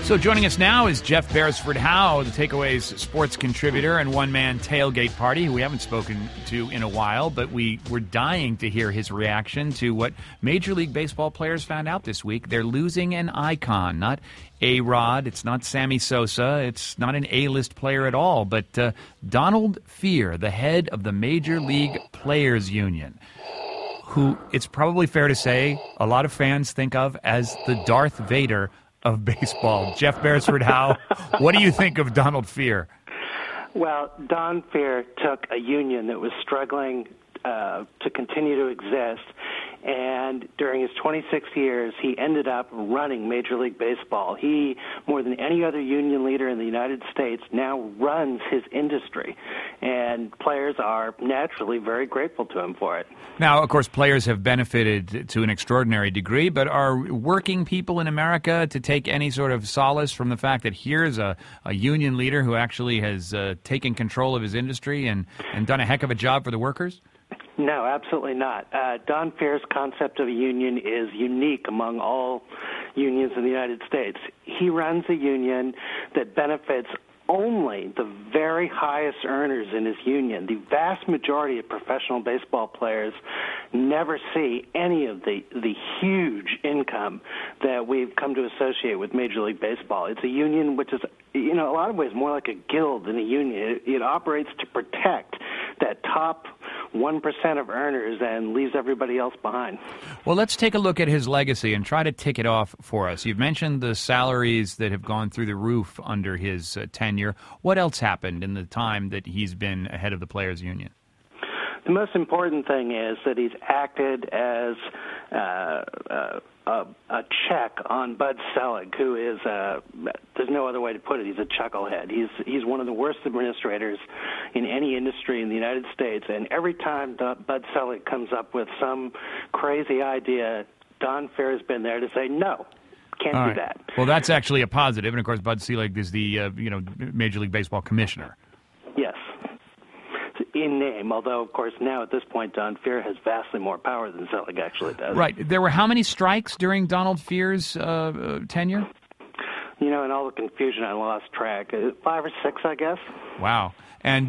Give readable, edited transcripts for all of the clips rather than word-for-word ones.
So joining us now is Jeff Beresford Howe, the Takeaways sports contributor and one-man tailgate party, who we haven't spoken to in a while, but we were dying to hear his reaction to what Major League Baseball players found out this week. They're losing an icon, not A-Rod, it's not Sammy Sosa, it's not an A-list player at all, but Donald Fehr, the head of the Major League Players Union, who it's probably fair to say a lot of fans think of as the Darth Vader of baseball. Jeff Beresford Howe, what do you think of Donald Fehr? Well, Don Fehr took a union that was struggling to continue to exist, and during his 26 years, he ended up running Major League Baseball. He, more than any other union leader in the United States, now runs his industry, and players are naturally very grateful to him for it. Now, of course, players have benefited to an extraordinary degree, but are working people in America to take any sort of solace from the fact that here's a union leader who actually has taken control of his industry and done a heck of a job for the workers? No, absolutely not. Don Fehr's concept of a union is unique among all unions in the United States. He runs a union that benefits only the very highest earners in his union. The vast majority of professional baseball players never see any of the huge income that we've come to associate with Major League Baseball. It's a union which is, in a lot of ways, more like a guild than a union. It operates to protect that top 1% of earners and leaves everybody else behind. Well, let's take a look at his legacy and try to tick it off for us. You've mentioned the salaries that have gone through the roof under his tenure. What else happened in the time that he's been head of the Players Union? The most important thing is that he's acted as a check on Bud Selig, who is, there's no other way to put it, he's a chucklehead. He's one of the worst administrators in any industry in the United States, and every time Bud Selig comes up with some crazy idea, Don Fehr has been there to say, no, can't do that. Well, that's actually a positive, and of course Bud Selig is the Major League Baseball commissioner. Yes. In name, although, of course, now at this point, Don Fehr has vastly more power than Selig actually does. Right. There were how many strikes during Donald Fehr's tenure? In all the confusion, I lost track. 5 or 6, I guess. Wow. And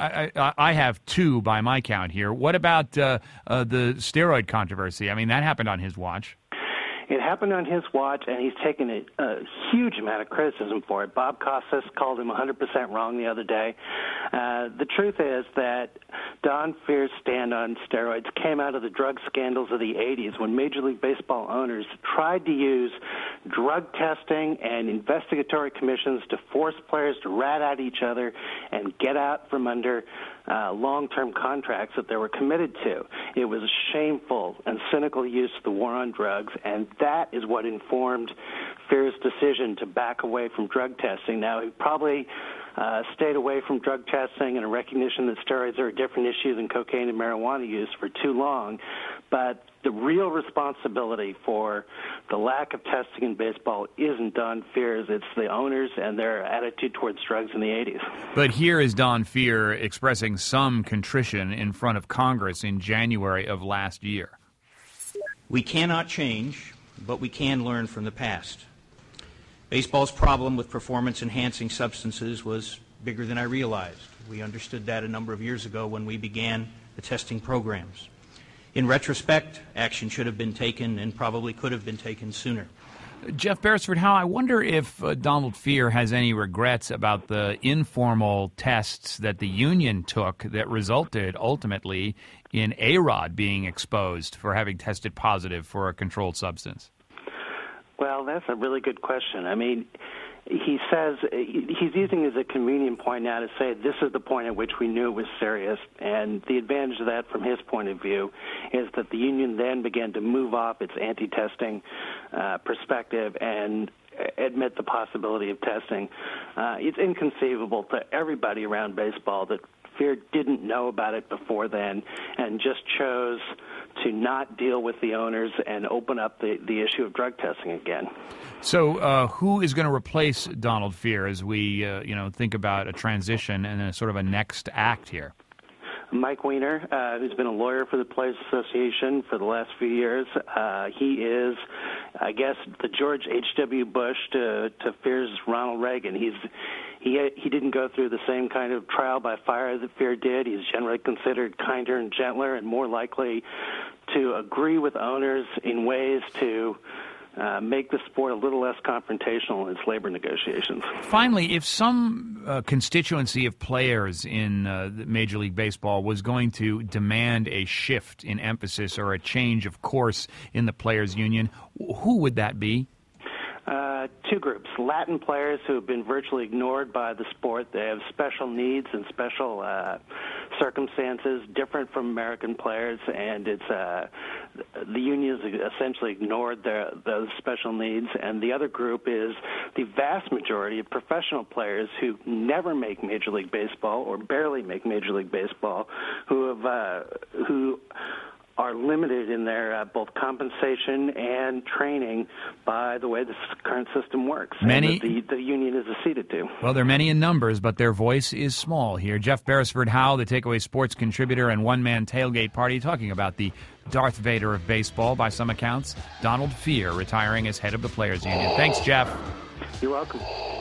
I have 2 by my count here. What about the steroid controversy? I mean, that happened on his watch. It happened on his watch, and he's taken a huge amount of criticism for it. Bob Costas called him 100% wrong the other day. The truth is that Don Fehr's stand on steroids came out of the drug scandals of the 80s when Major League Baseball owners tried to use drug testing and investigatory commissions to force players to rat at each other and get out from under long-term contracts that they were committed to. It was a shameful and cynical use of the war on drugs, and that is what informed Fehr's decision to back away from drug testing. Now, he probably stayed away from drug testing in a recognition that steroids are a different issue than cocaine and marijuana use for too long, but the real responsibility for the lack of testing in baseball isn't Don Fehr's, it's the owners and their attitude towards drugs in the 80s. But here is Don Fehr expressing some contrition in front of Congress in January of last year. We cannot change, but we can learn from the past. Baseball's problem with performance-enhancing substances was bigger than I realized. We understood that a number of years ago when we began the testing programs. In retrospect, action should have been taken and probably could have been taken sooner. Jeff Beresford Howe, I wonder if Donald Fehr has any regrets about the informal tests that the union took that resulted ultimately in A-Rod being exposed for having tested positive for a controlled substance. Well, that's a really good question. I mean, he says he's using it as a convenient point now to say this is the point at which we knew it was serious, and the advantage of that from his point of view is that the union then began to move off its anti-testing perspective and admit the possibility of testing. It's inconceivable to everybody around baseball that Fehr didn't know about it before then and just chose to not deal with the owners and open up the issue of drug testing again. So who is going to replace Donald Fehr as we think about a transition and a sort of a next act here? Mike Weiner, who's been a lawyer for the Players Association for the last few years. He is I guess, the George H.W. Bush to Fear's Ronald Reagan. He didn't go through the same kind of trial by fire that Fear did. He's generally considered kinder and gentler and more likely to agree with owners in ways to make the sport a little less confrontational in its labor negotiations. Finally, if some constituency of players in Major League Baseball was going to demand a shift in emphasis or a change of course in the players' union, who would that be? Two groups. Latin players who have been virtually ignored by the sport. They have special needs and special circumstances different from American players, and the union has essentially ignored those special needs. And the other group is the vast majority of professional players who never make Major League Baseball or barely make Major League Baseball, who are limited in their both compensation and training by the way the current system works. Many, and the union is acceded to. Well, they're many in numbers, but their voice is small here. Jeff Beresford Howe, the Takeaway Sports contributor and one-man tailgate party, talking about the Darth Vader of baseball, by some accounts, Donald Fehr, retiring as head of the Players Union. Thanks, Jeff. You're welcome.